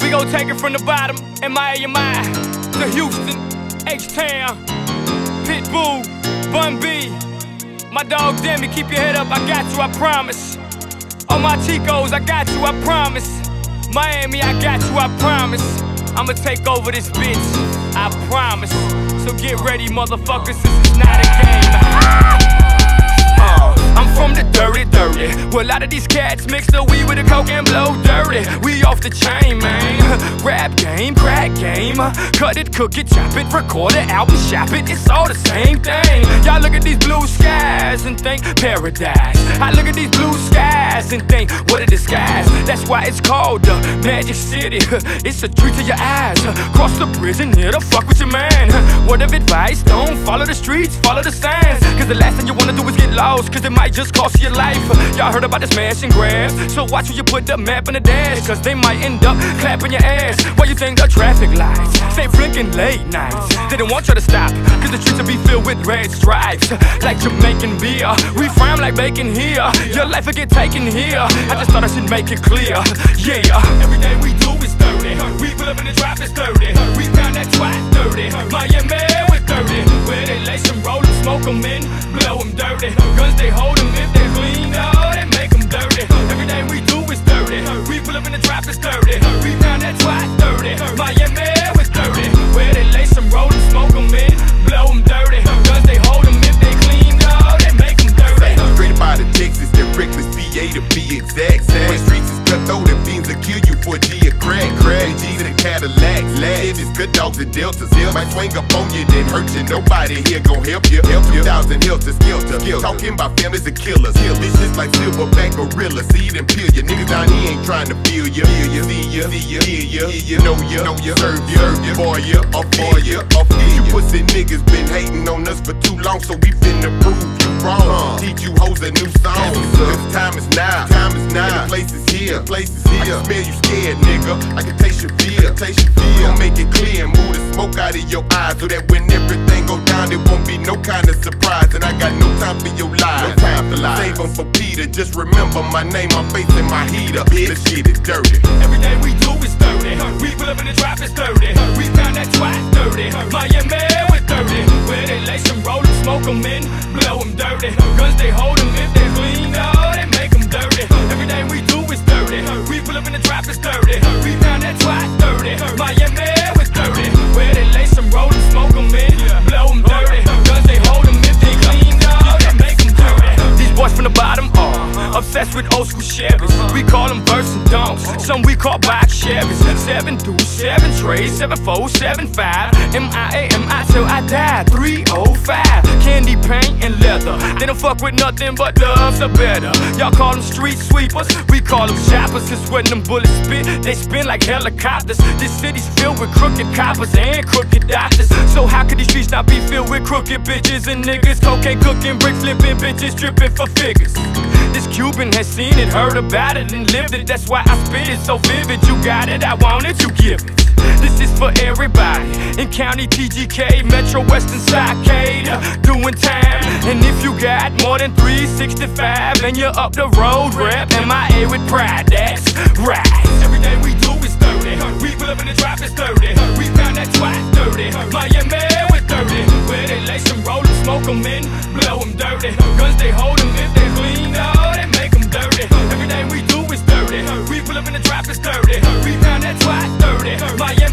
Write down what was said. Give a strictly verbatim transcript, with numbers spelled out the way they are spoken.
We gon' take it from the bottom, M I A M I, to Houston, H-Town, Pitbull, Bun B. My dog Demi, keep your head up, I got you, I promise. All my Chicos, I got you, I promise. Miami, I got you, I promise. I'ma take over this bitch, I promise. So get ready, motherfuckers, this is not a game. Uh, I'm from the dirty, dirty. Well, a lot of these cats mix the weed with the coke and blow dirty. We off the chain, man. Rap game, crack game. Cut it, cook it, chop it, record it, album, shop it. It's all the same thing. Y'all look at these blue skies and think paradise. I look at these blue skies and think, what a disguise. That's why it's called the Magic City. It's a treat to your eyes. Cross the bridge and it'll fuck with your man. Word of advice, don't follow the streets, follow the signs. Cause the last thing you wanna do is get lost, cause it might just cost you your life. Y'all heard about the smash and grab, so watch when you put the map in the dash, cause they might end up clapping your ass. Why you think the traffic lights stay blinking late nights? They don't want you to stop, cause the streets will be filled with red stripes. Like Jamaican beer, we frown like bacon here. Your life will get taken here, I just thought I should make it clear. Yeah, everything we do is dirty. We pull up in the trap, it's dirty. We found that twat dirty. Miami with dirty, where they lace them, roll them, smoke them in, blow them dirty. Guns they hold them, if they clean, oh, they make them dirty. Everything we do is dirty. We pull up in the trap, it's dirty. We found that twat dirty. Miami with dirty, where they lace them, roll them, smoke them in, blow them dirty. Guns they hold them, if they clean, oh, they make them dirty. Straight up out of Texas, they're reckless, P A to be exact. When streets is cutthroat, and fiends will kill you for a G of crack. Crack G's and Cadillacs, Levis, good dogs and Deltas. Might swing up on you, then hurt you. Nobody here gon' help you. Help you. Thousand hills to skelter. Talking about families and killers. Vicious like silverback gorillas. See them peel you. Niggas down here ain't trying to feel you. Feel you, see ya, see ya, hear ya, hear ya, know ya, know ya, serve ya, serve ya, for ya, or for ya, or for you. Pussy niggas been hating on us for too long, so we finna prove you wrong. Teach you hoes a new song. Cause time is now. Time is now. And the place is here. The place is here. I can smell you scared, nigga. I can taste your fear. Taste your fear. Gonna make it clear and move the smoke out of your eyes, so that when everything go down, it won't be no kind of surprise. And I got no time for your lies. No time for lies. Save them for Peter. Just remember my name, my face, and my heater. Bitch, shit is dirty. Everything we do is dirty. We pull up in the trap, it's dirty. We found that twat dirty. Miami with dirty, where they lace them, roll them, smoke them in, blow them dirty. Guns they hold them, if they clean, oh, they make them dirty. Everything we do is dirty. We pull up in the trap, it's dirty. We found that twat dirty. Miami with dirty, where they lace them, roll them, smoke them in, blow them dirty. Guns they hold them, if they clean, oh, they make them dirty. These boys from the bottom are obsessed with old school Chevys. We call them bursts and dumps, some we call box Chevys. Seven through seven trays, seven four, seven five. M I A M I till I die, three oh five. Candy paint and leather, they don't fuck with nothing but loves are better. Y'all call them street sweepers, we call them shoppers. Cause when them bullets spit, they spin like helicopters. This city's filled with crooked coppers and crooked doctors. So how could these streets not be filled with crooked bitches and niggas? Cocaine cooking, brick flipping, bitches tripping for figures. This Cuban has seen it, heard about it, and lived it. That's why I spit it so vivid. You got it, I want it, you give it. This is for everybody in County T G K, Metro Western Side, doing time. And if you got more than three sixty-five and you're up the road, rap M I A with pride, that's right. Everything we do is dirty. We pull up in the trap, it's dirty. We found that twat dirty. Miami with dirty, where they lace them, roll them, smoke them in, blow them dirty. Guns they hold them, if they clean, oh, they make them dirty. Everything we do is dirty. We pull up in the trap, it's dirty. We found that twat dirty. Miami